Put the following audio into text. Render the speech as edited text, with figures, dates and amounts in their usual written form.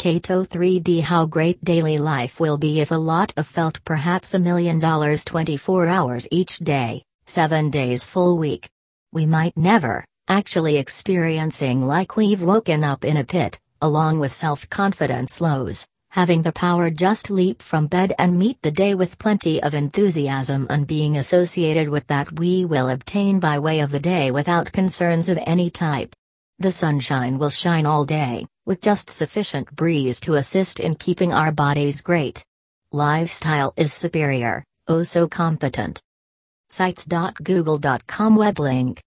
Cato 3D. How great daily life will be if a lot of felt perhaps $1 million 24 hours each day, 7 days full week. We might never, actually experiencing like we've woken up in a pit, along with self-confidence lows, having the power just leap from bed and meet the day with plenty of enthusiasm and being associated with that we will obtain by way of the day without concerns of any type. The sunshine will shine all day, with just sufficient breeze to assist in keeping our bodies great. Lifestyle is superior, oh so competent. Sites.google.com web link